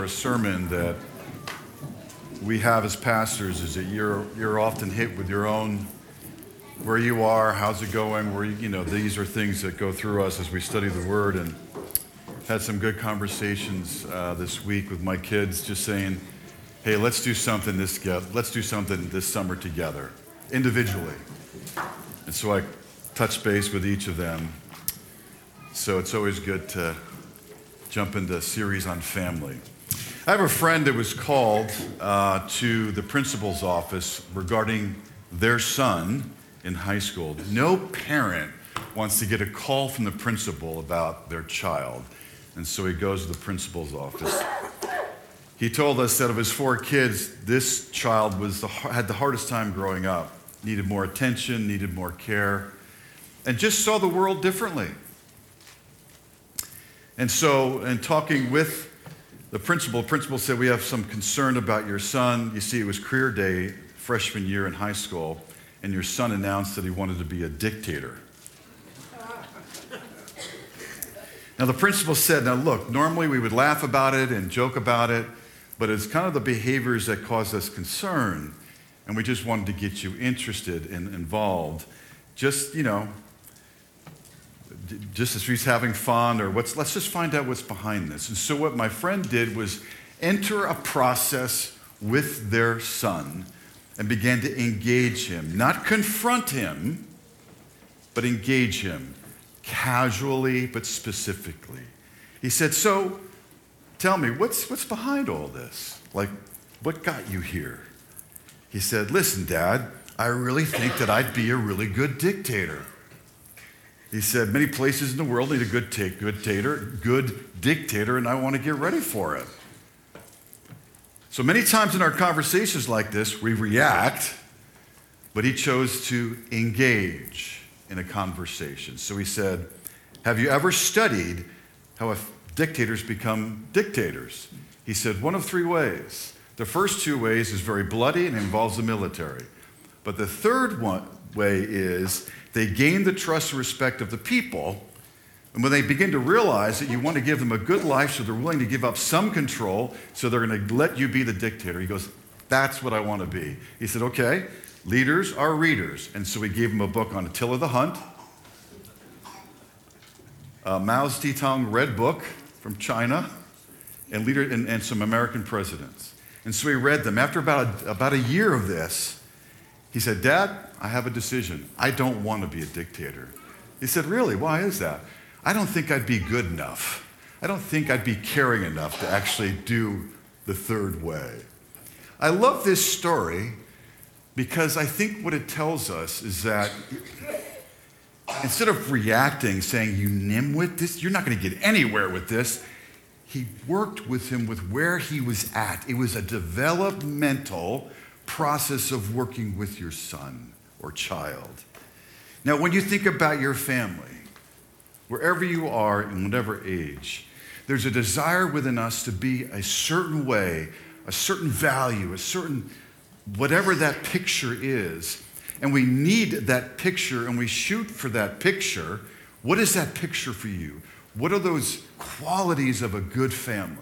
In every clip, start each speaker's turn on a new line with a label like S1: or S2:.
S1: A sermon that we have as pastors is that you're often hit with your own where you are, how's it going, these are things that go through us as we study the Word, and had some good conversations this week with my kids, just saying, hey, let's do something this summer together, individually. And so I touched base with each of them. So it's always good to jump into a series on family. I have a friend that was called to the principal's office regarding their son in high school. No parent wants to get a call from the principal about their child. And so he goes to the principal's office. He told us that of his 4 kids, this child had the hardest time growing up, needed more attention, needed more care, and just saw the world differently. And so, in talking with the principal said, we have some concern about your son. You see, it was career day, freshman year in high school, and your son announced that he wanted to be a dictator. Now, the principal said, now look, normally we would laugh about it and joke about it, but it's kind of the behaviors that cause us concern, and we just wanted to get you interested and involved. Just as he's having fun, or let's just find out what's behind this. And so what my friend did was enter a process with their son and began to engage him, not confront him, but engage him casually but specifically. He said, so tell me, what's behind all this? Like, what got you here? He said, listen, Dad, I really think that I'd be a really good dictator. He said, many places in the world need a good dictator, and I want to get ready for it. So many times in our conversations like this, we react, but he chose to engage in a conversation. So he said, have you ever studied how dictators become dictators? He said, one of 3 ways. The first 2 ways is very bloody and involves the military. But the third way is they gain the trust and respect of the people, and when they begin to realize that you want to give them a good life, so they're willing to give up some control, so they're going to let you be the dictator. He goes, that's what I want to be. He said, okay, leaders are readers. And so we gave him a book on Attila the Hun, Mao Zedong Red Book from China, and some American presidents. And so he read them. After about a year of this, he said, Dad, I have a decision. I don't want to be a dictator. He said, really? Why is that? I don't think I'd be good enough. I don't think I'd be caring enough to actually do the third way. I love this story because I think what it tells us is that instead of reacting, saying, you nimwit, this, you're not going to get anywhere with this, he worked with him with where he was at. It was a developmental process of working with your son or child. Now, when you think about your family, wherever you are in whatever age, there's a desire within us to be a certain way, a certain value, a certain whatever that picture is. And we need that picture and we shoot for that picture. What is that picture for you? What are those qualities of a good family?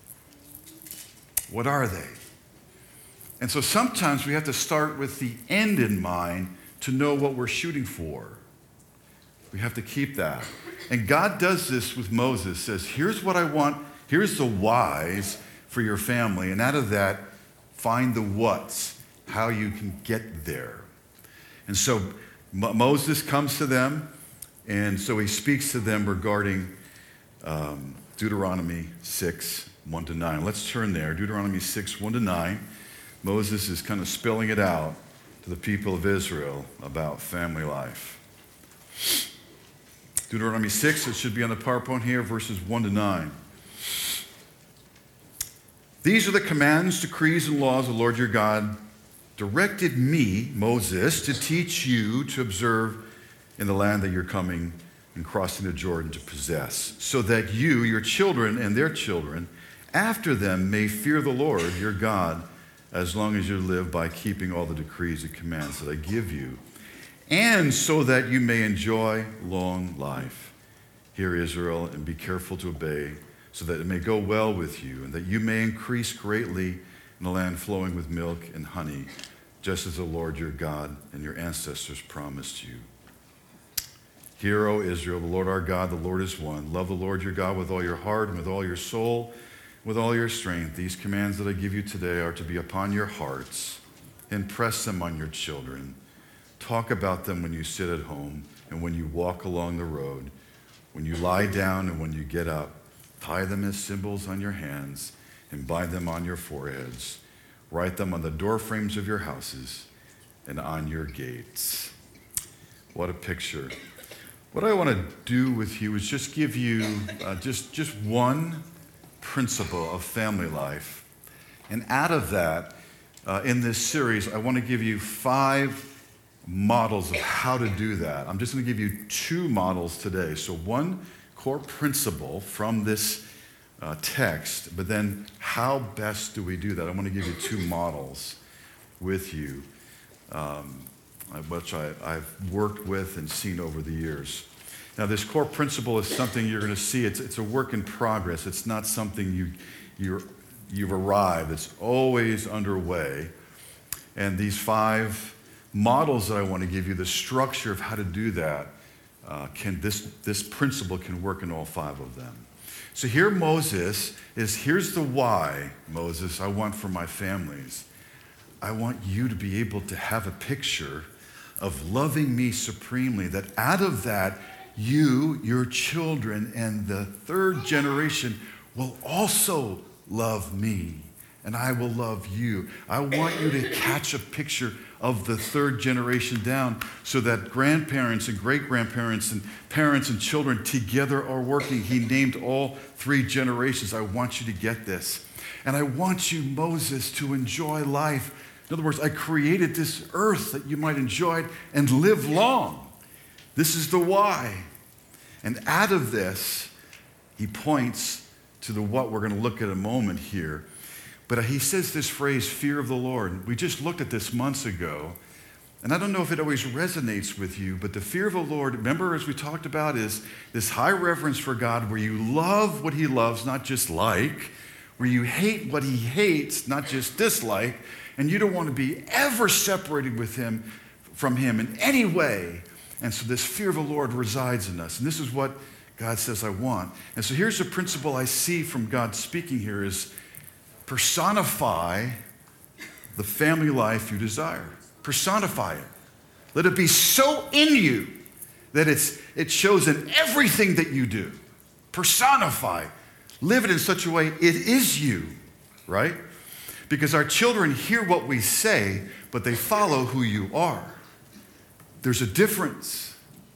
S1: What are they? And so sometimes we have to start with the end in mind to know what we're shooting for. We have to keep that. And God does this with Moses, says, here's what I want, here's the whys for your family, and out of that, find the whats, how you can get there. And so Moses comes to them, and so he speaks to them regarding Deuteronomy 6, 1-9. Let's turn there, Deuteronomy 6, 1-9. Moses is kind of spilling it out to the people of Israel about family life. Deuteronomy 6, it should be on the PowerPoint here, verses 1-9. These are the commands, decrees, and laws the Lord your God directed me, Moses, to teach you to observe in the land that you're coming and crossing the Jordan to possess, so that you, your children, and their children, after them may fear the Lord your God, as long as you live by keeping all the decrees and commands that I give you, and so that you may enjoy long life. Hear, Israel, and be careful to obey so that it may go well with you, and that you may increase greatly in a land flowing with milk and honey, just as the Lord your God and your ancestors promised you. Hear, O Israel, the Lord our God, the Lord is one. Love the Lord your God with all your heart and with all your soul, with all your strength. These commands that I give you today are to be upon your hearts. Impress them on your children. Talk about them when you sit at home and when you walk along the road, when you lie down and when you get up. Tie them as symbols on your hands and bind them on your foreheads. Write them on the doorframes of your houses and on your gates. What a picture. What I want to do with you is just give you just one principle of family life. And out of that, in this series, I want to give you 5 models of how to do that. I'm just going to give you 2 models today. So one core principle from this text, but then how best do we do that? I want to give you 2 models with you, which I've worked with and seen over the years. Now, this core principle is something you're going to see. It's a work in progress. It's not something you've arrived. It's always underway. And these 5 models that I want to give you, the structure of how to do that, this principle can work in all 5 of them. So here here's the why, Moses, I want for my families. I want you to be able to have a picture of loving me supremely, that out of that, you, your children, and the 3rd generation will also love me, and I will love you. I want you to catch a picture of the 3rd generation down so that grandparents and great-grandparents and parents and children together are working. He named all 3 generations. I want you to get this. And I want you, Moses, to enjoy life. In other words, I created this earth that you might enjoy it and live long. This is the why. And out of this, he points to the what we're going to look at a moment here. But he says this phrase, fear of the Lord. We just looked at this months ago. And I don't know if it always resonates with you, but the fear of the Lord, remember as we talked about, is this high reverence for God where you love what he loves, not just like, where you hate what he hates, not just dislike, and you don't want to be ever separated from him in any way. And so this fear of the Lord resides in us. And this is what God says I want. And so here's the principle I see from God speaking here is personify the family life you desire. Personify it. Let it be so in you that it shows in everything that you do. Personify. Live it in such a way it is you, right? Because our children hear what we say, but they follow who you are. There's a difference.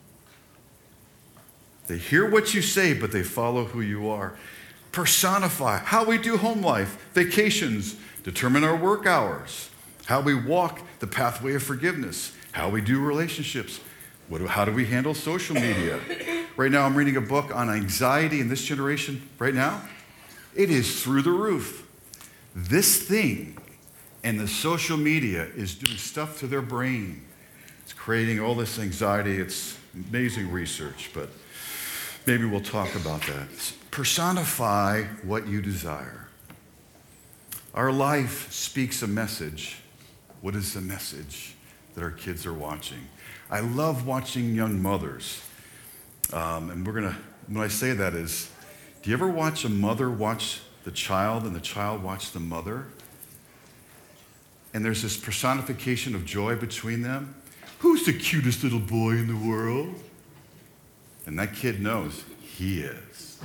S1: They hear what you say, but they follow who you are. Personify how we do home life, vacations, determine our work hours, how we walk the pathway of forgiveness, how we do relationships, how do we handle social media. Right now, I'm reading a book on anxiety in this generation right now. It is through the roof. This thing and the social media is doing stuff to their brain. It's creating all this anxiety. It's amazing research, but maybe we'll talk about that. Personify what you desire. Our life speaks a message. What is the message that our kids are watching? I love watching young mothers. And when I say that is, do you ever watch a mother watch the child and the child watch the mother? And there's this personification of joy between them. Who's the cutest little boy in the world? And that kid knows he is.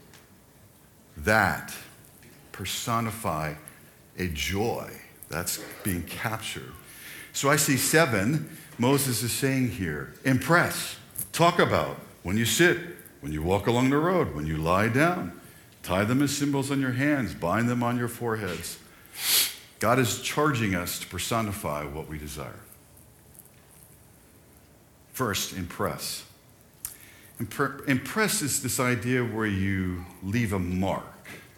S1: That personify a joy that's being captured. So I see 7, Moses is saying here, impress, talk about, when you sit, when you walk along the road, when you lie down, tie them as symbols on your hands, bind them on your foreheads. God is charging us to personify what we desire. First, impress. Impress is this idea where you leave a mark.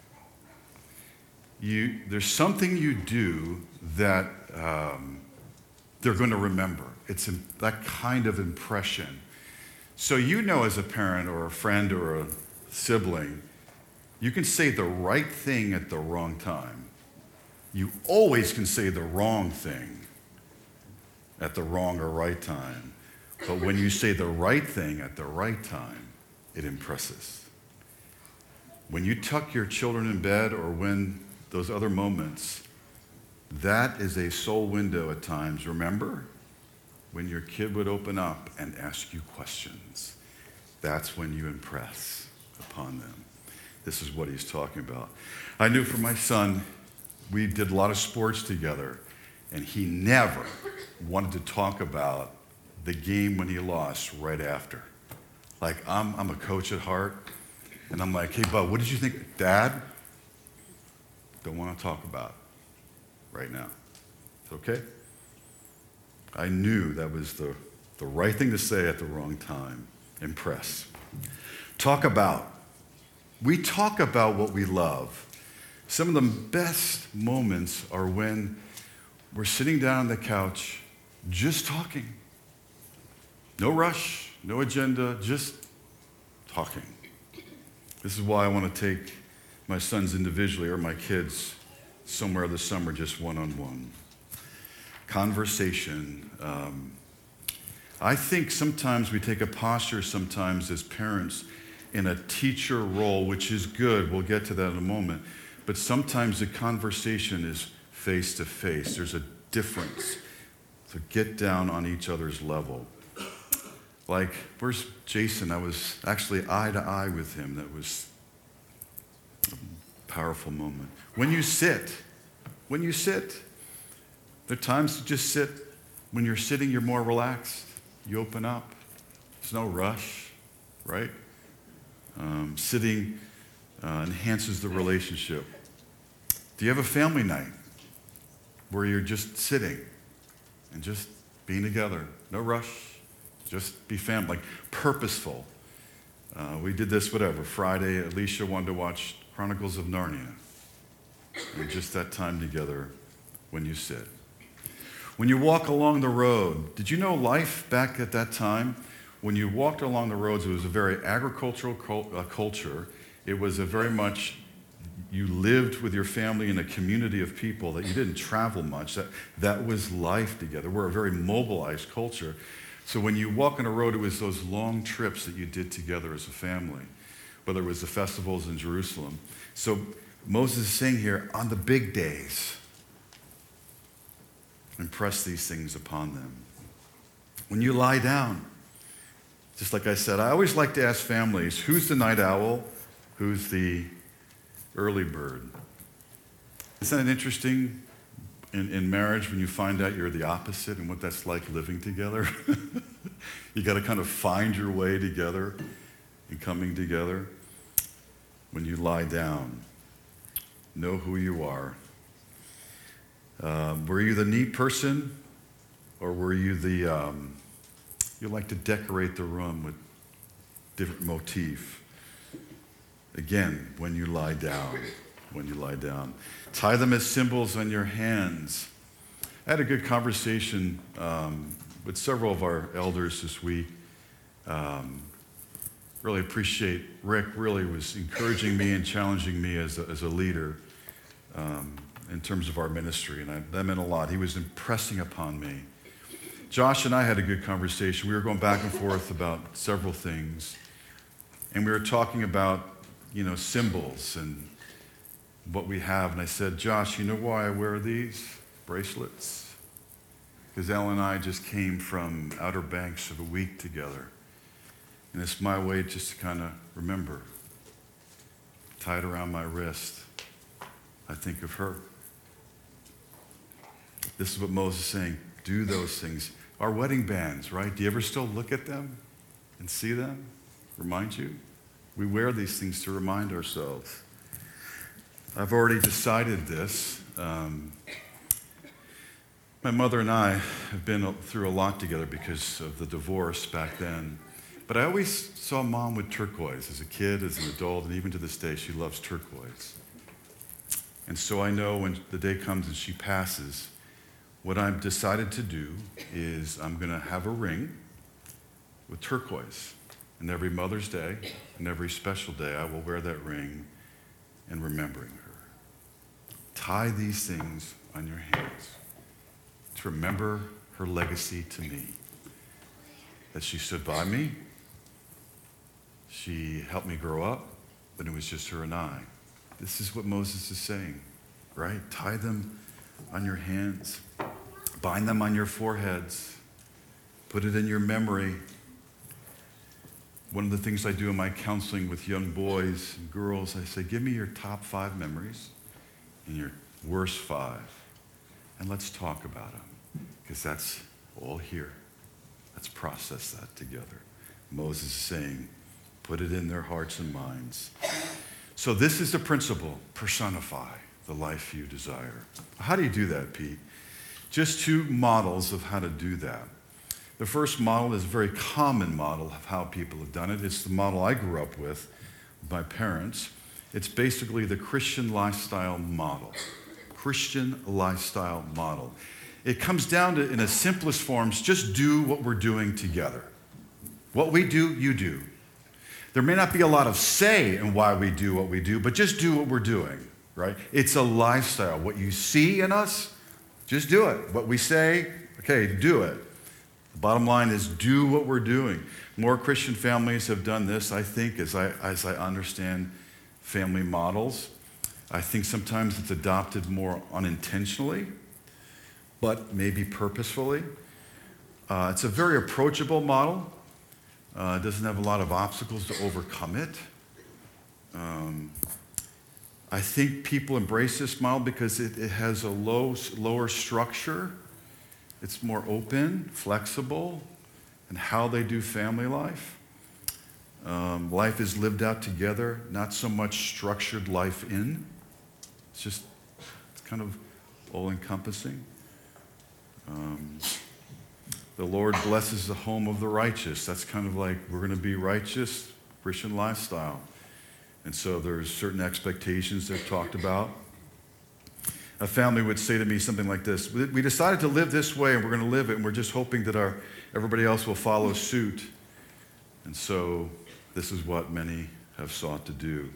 S1: There's something you do that they're going to remember. It's that kind of impression. So you know as a parent or a friend or a sibling, You can say the right thing at the wrong time. You always can say the wrong thing at the wrong or right time. But when you say the right thing at the right time, it impresses. When you tuck your children in bed or when those other moments, that is a soul window at times. Remember? When your kid would open up and ask you questions, that's when you impress upon them. This is what he's talking about. I knew for my son, we did a lot of sports together, and he never wanted to talk about the game when he lost right after. Like, I'm a coach at heart, and I'm like, hey, bud, what did you think? Dad, don't want to talk about it right now. It's okay? I knew that was the right thing to say at the wrong time. Impress. Talk about. We talk about what we love. Some of the best moments are when we're sitting down on the couch just talking. No rush, no agenda, just talking. This is why I want to take my sons individually or my kids somewhere this summer just one-on-one. Conversation. I think sometimes we take a posture sometimes as parents in a teacher role, which is good. We'll get to that in a moment. But sometimes the conversation is face-to-face. There's a difference. So get down on each other's level. Like, where's Jason? I was actually eye to eye with him. That was a powerful moment. When you sit, there are times to just sit. When you're sitting, you're more relaxed. You open up. There's no rush, right? Sitting enhances the relationship. Do you have a family night where you're just sitting and just being together? No rush. Just be family, like purposeful. We did this, Friday, Alicia wanted to watch Chronicles of Narnia. And just that time together when you sit. When you walk along the road, did you know life back at that time? When you walked along the roads, it was a very agricultural culture. It was a very much, you lived with your family in a community of people that you didn't travel much. That was life together. We're a very mobilized culture. So when you walk on a road, it was those long trips that you did together as a family, whether it was the festivals in Jerusalem. So Moses is saying here, on the big days, impress these things upon them. When you lie down, just like I said, I always like to ask families, who's the night owl? Who's the early bird? Isn't it interesting in marriage when you find out you're the opposite and what that's like living together? You got to kind of find your way together and coming together. When you lie down, know who you are. Were you the neat person, or were you you like to decorate the room with different motif? Again, when you lie down. Tie them as symbols on your hands. I had a good conversation with several of our elders this week. Really appreciate Rick. Really was encouraging me and challenging me as a leader in terms of our ministry, and that meant a lot. He was impressing upon me. Josh and I had a good conversation. We were going back and forth about several things, and we were talking about, symbols and what we have. And I said, Josh, you know why I wear these bracelets? Because Ellen and I just came from Outer Banks of a week together. And it's my way just to kind of remember. Tied around my wrist, I think of her. This is what Moses is saying. Do those things. Our wedding bands, right? Do you ever still look at them and see them? Remind you? We wear these things to remind ourselves. I've already decided this. My mother and I have been through a lot together because of the divorce back then. But I always saw Mom with turquoise as a kid, as an adult, and even to this day, she loves turquoise. And so I know when the day comes and she passes, what I've decided to do is I'm going to have a ring with turquoise. And every Mother's Day and every special day, I will wear that ring and remembering her. Tie these things on your hands to remember her legacy to me. That she stood by me. She helped me grow up when it was just her and I. This is what Moses is saying, right? Tie them on your hands. Bind them on your foreheads. Put it in your memory. One of the things I do in my counseling with young boys and girls, I say, give me your top 5 memories and your worst 5. And let's talk about them, because that's all here. Let's process that together. Moses is saying, put it in their hearts and minds. So this is the principle: personify the life you desire. How do you do that, Pete? Just 2 models of how to do that. The first model is a very common model of how people have done it. It's the model I grew up with my parents. It's basically the Christian lifestyle model. Christian lifestyle model. It comes down to, in its simplest forms, just do what we're doing together. What we do, you do. There may not be a lot of say in why we do what we do, but just do what we're doing, right? It's a lifestyle. What you see in us, just do it. What we say, okay, do it. The bottom line is do what we're doing. More Christian families have done this, I think, as I understand family models. I think sometimes it's adopted more unintentionally, but maybe purposefully. It's a very approachable model. It doesn't have a lot of obstacles to overcome it. I think people embrace this model because it has a lower structure. It's more open, flexible, and how they do family life. Life is lived out together, not so much structured life in. It's kind of all-encompassing. The Lord blesses the home of the righteous. That's kind of like, we're going to be righteous, Christian lifestyle. And so there's certain expectations they've talked about. A family would say to me something like this: we decided to live this way and we're going to live it, and we're just hoping that everybody else will follow suit. And so this is what many have sought to do.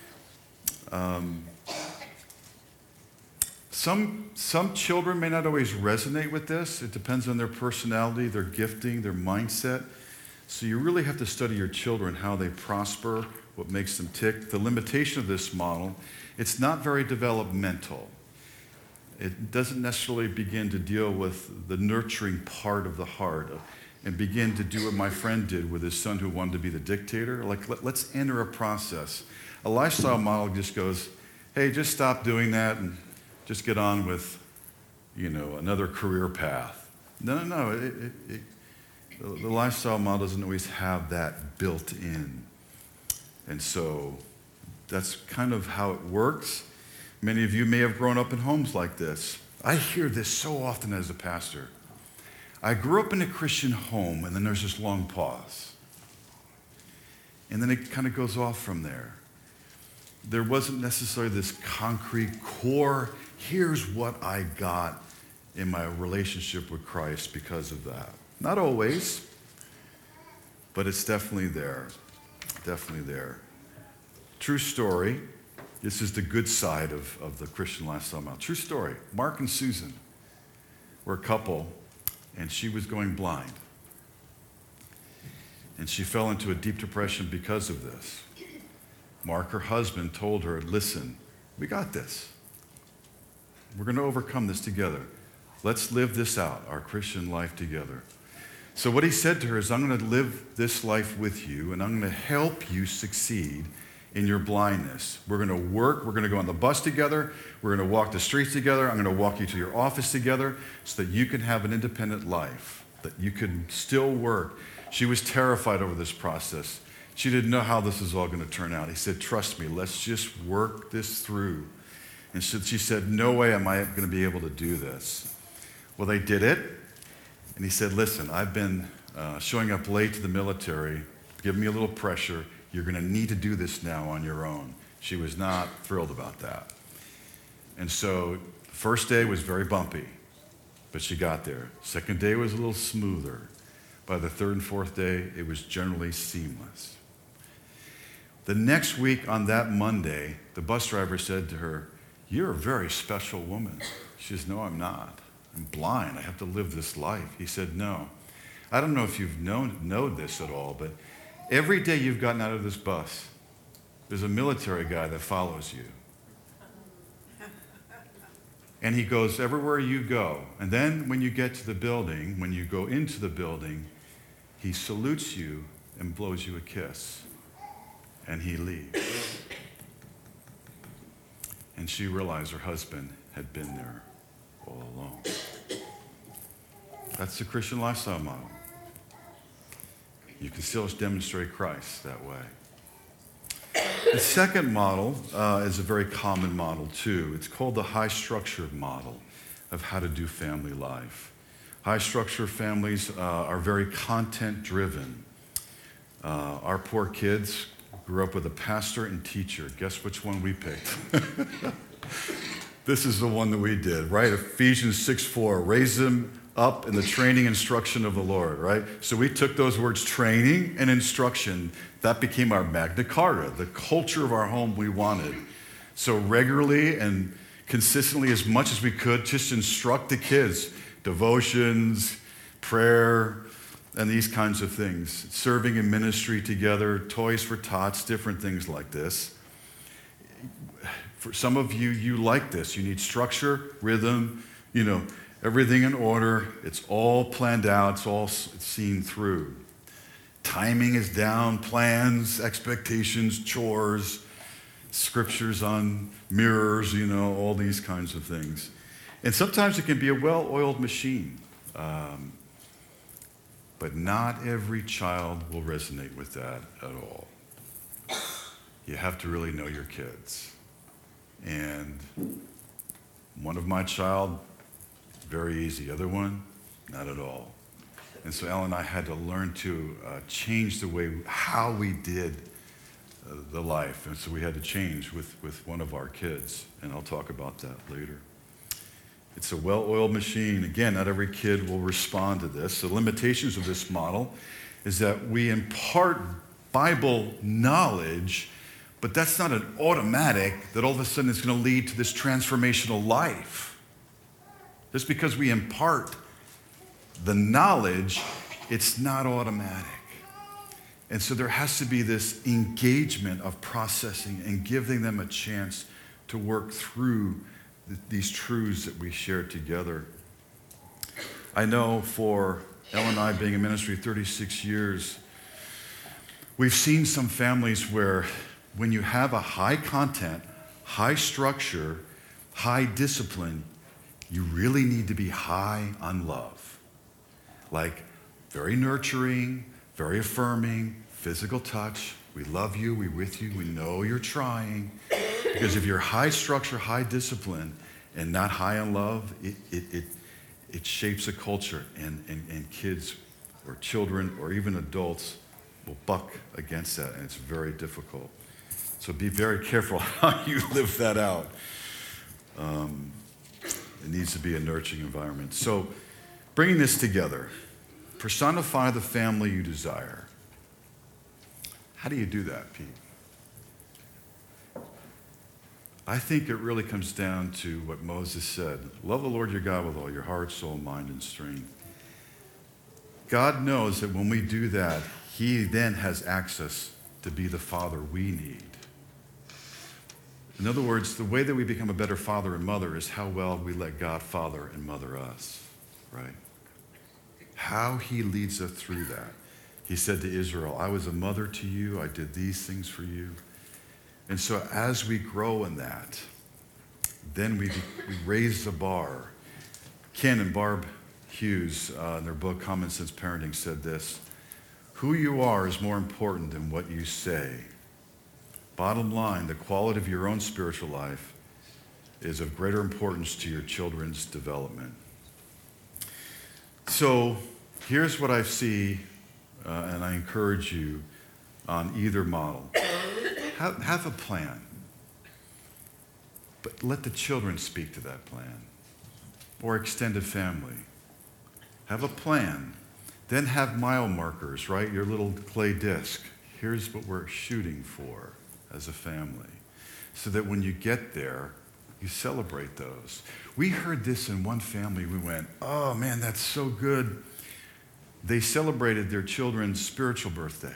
S1: Some children may not always resonate with this. It depends on their personality, their gifting, their mindset. So you really have to study your children, how they prosper, what makes them tick. The limitation of this model, it's not very developmental. It doesn't necessarily begin to deal with the nurturing part of the heart and begin to do what my friend did with his son who wanted to be the dictator. Like, let's enter a process. A lifestyle model just goes, hey, just stop doing that and just get on with, another career path. No. The lifestyle model doesn't always have that built in. And so that's kind of how it works. Many of you may have grown up in homes like this. I hear this so often as a pastor. I grew up in a Christian home, and then there's this long pause. And then it kind of goes off from there. There wasn't necessarily this concrete core, here's what I got in my relationship with Christ because of that. Not always, but it's definitely there. Definitely there. True story. This is the good side of the Christian lifestyle model. True story. Mark and Susan were a couple, and she was going blind. And she fell into a deep depression because of this. Mark, her husband, told her, listen, we got this. We're going to overcome this together. Let's live this out, our Christian life together. So what he said to her is, I'm going to live this life with you, and I'm going to help you succeed in your blindness. We're going to work. We're going to go on the bus together. We're going to walk the streets together. I'm going to walk you to your office together so that you can have an independent life, that you can still work. She was terrified over this process. She didn't know how this was all going to turn out. He said, trust me, let's just work this through. And so she said, no way am I going to be able to do this. Well, they did it. And he said, listen, I've been showing up late to the military. Give me a little pressure. You're going to need to do this now on your own. She was not thrilled about that. And so the first day was very bumpy, but she got there. Second day was a little smoother. By the third and fourth day, it was generally seamless. The next week on that Monday, the bus driver said to her, "You're a very special woman." She says, "No, I'm not. I'm blind. I have to live this life." He said, "No. I don't know if you've known this at all, but every day you've gotten out of this bus, there's a military guy that follows you. And he goes everywhere you go. And then when you get to the building, when you go into the building, he salutes you and blows you a kiss. And he leaves." And she realized her husband had been there all along. That's the Christian lifestyle model. You can still demonstrate Christ that way. The second model is a very common model too. It's called the high structure model of how to do family life. High structure families are very content driven. Our poor kids grew up with a pastor and teacher. Guess which one we picked? This is the one that we did, right? Ephesians 6:4, raise them up in the training instruction of the Lord, right? So we took those words, training and instruction. That became our Magna Carta, the culture of our home we wanted. So regularly and consistently, as much as we could, just instruct the kids. Devotions, prayer, and these kinds of things. Serving in ministry together, toys for tots, different things like this. For some of you, you like this. You need structure, rhythm, everything in order. It's all planned out. It's all seen through. Timing is down, plans, expectations, chores, scriptures on mirrors, all these kinds of things. And sometimes it can be a well-oiled machine. But not every child will resonate with that at all. You have to really know your kids. And one of my child, very easy. Other one, not at all. And so Ellen and I had to learn to change the way, how we did the life. And so we had to change with one of our kids. And I'll talk about that later. It's a well-oiled machine. Again, not every kid will respond to this. The limitations of this model is that we impart Bible knowledge, but that's not an automatic that all of a sudden it's going to lead to this transformational life. Just because we impart the knowledge, it's not automatic. And so there has to be this engagement of processing and giving them a chance to work through these truths that we share together. I know for Ellen and I being in ministry 36 years, we've seen some families where when you have a high content, high structure, high discipline, you really need to be high on love. Like very nurturing, very affirming, physical touch. We love you, we're with you, we know you're trying. Because if you're high structure, high discipline, and not high on love, it shapes a culture, and kids or children or even adults will buck against that, and it's very difficult. So be very careful how you live that out. It needs to be a nurturing environment. So bringing this together, personify the family you desire. How do you do that, Pete? I think it really comes down to what Moses said. Love the Lord your God with all your heart, soul, mind, and strength. God knows that when we do that, he then has access to be the father we need. In other words, the way that we become a better father and mother is how well we let God father and mother us, right? How he leads us through that. He said to Israel, I was a mother to you. I did these things for you. And so as we grow in that, then we raise the bar. Ken and Barb Hughes, in their book, Common Sense Parenting, said this: who you are is more important than what you say. Bottom line, the quality of your own spiritual life is of greater importance to your children's development. So here's what I see, and I encourage you on either model. Have a plan, but let the children speak to that plan, or extended family. Have a plan, then have mile markers, right? Your little clay disc. here's what we're shooting for as a family. So that when you get there, you celebrate those. We heard this in one family. We went, oh man, that's so good. They celebrated their children's spiritual birthday.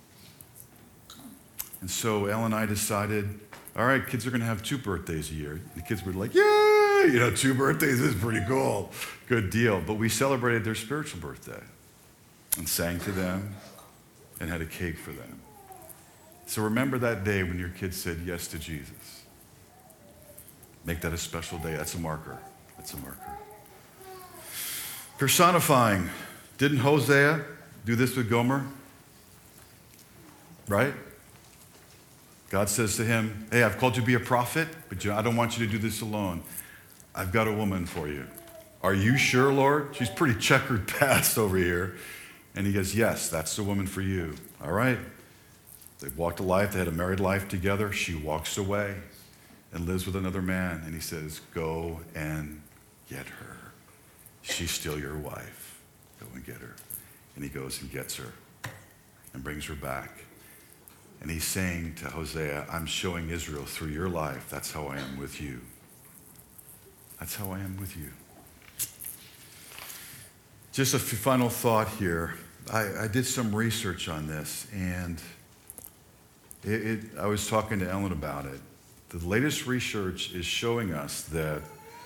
S1: And so Elle and I decided, all right, kids are going to have 2 birthdays a year. The kids were like, yay, 2 birthdays is pretty cool. Good deal. But we celebrated their spiritual birthday and sang to them and had a cake for them. So remember that day when your kids said yes to Jesus. Make that a special day. That's a marker. That's a marker. Personifying. Didn't Hosea do this with Gomer? Right? God says to him, hey, I've called you to be a prophet, but I don't want you to do this alone. I've got a woman for you. Are you sure, Lord? She's pretty checkered past over here. And he goes, yes, that's the woman for you. All right. They walked a life. They had a married life together. She walks away and lives with another man. And he says, go and get her. She's still your wife. Go and get her. And he goes and gets her and brings her back. And he's saying to Hosea, I'm showing Israel through your life. That's how I am with you. That's how I am with you. Just a final thought here. I did some research on this, and I was talking to Ellen about it. The latest research is showing us that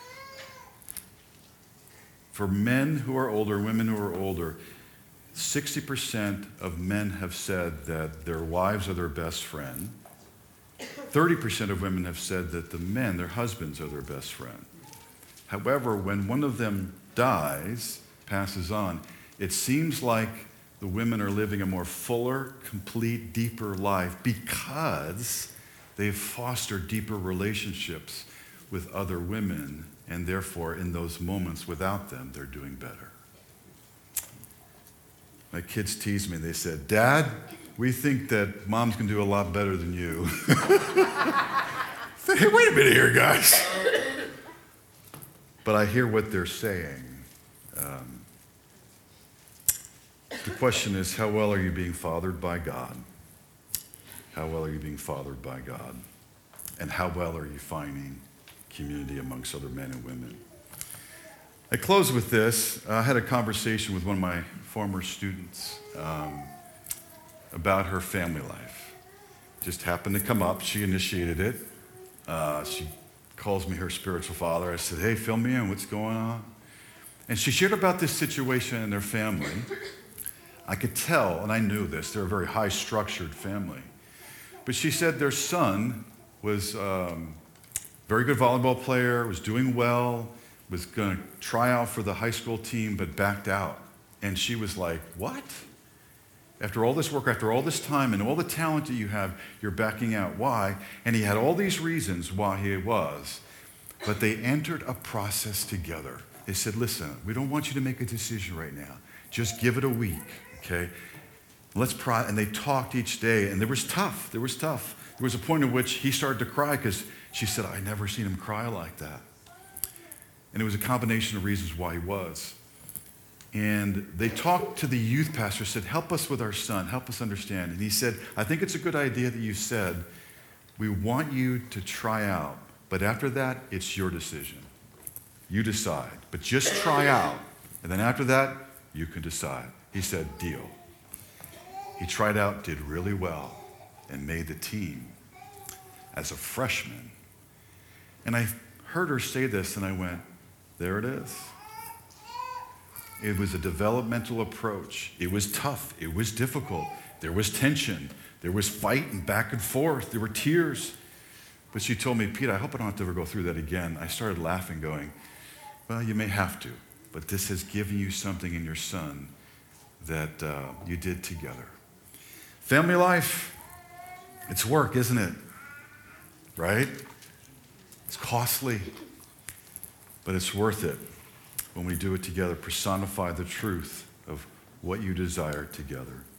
S1: for men who are older, women who are older, 60% of men have said that their wives are their best friend. 30% of women have said that the men, their husbands, are their best friend. However, when one of them dies, passes on, it seems like the women are living a more fuller, complete, deeper life because they've fostered deeper relationships with other women, and therefore, in those moments without them, they're doing better. My kids teased me. They said, Dad, we think that Mom's going to do a lot better than you. Hey, wait a minute here, guys. But I hear what they're saying. The question is, how well are you being fathered by God? How well are you being fathered by God? And how well are you finding community amongst other men and women? I close with this. I had a conversation with one of my former students about her family life. Just happened to come up. She initiated it. She calls me her spiritual father. I said, hey, fill me in. What's going on? And she shared about this situation in their family. I could tell, and I knew this, they're a very high-structured family. But she said their son was a very good volleyball player, was doing well, was going to try out for the high school team, but backed out. And she was like, what? After all this work, after all this time, and all the talent that you have, you're backing out. Why? And he had all these reasons why he was. But they entered a process together. They said, listen, we don't want you to make a decision right now. Just give it a week, okay? And they talked each day, and it was tough. There was a point at which he started to cry because she said, I never seen him cry like that. And it was a combination of reasons why he was. And they talked to the youth pastor, said, help us with our son, help us understand. And he said, I think it's a good idea that you said, we want you to try out, but after that, it's your decision. You decide, but just try out. And then after that, you can decide. He said, deal. He tried out, did really well, and made the team as a freshman. And I heard her say this, and I went, there it is. It was a developmental approach. It was tough. It was difficult. There was tension. There was fight and back and forth. There were tears. But she told me, Pete, I hope I don't have to ever go through that again. I started laughing, going, well, you may have to, but this has given you something in your son that you did together. Family life, it's work, isn't it? Right? It's costly, but it's worth it when we do it together. Personify the truth of what you desire together.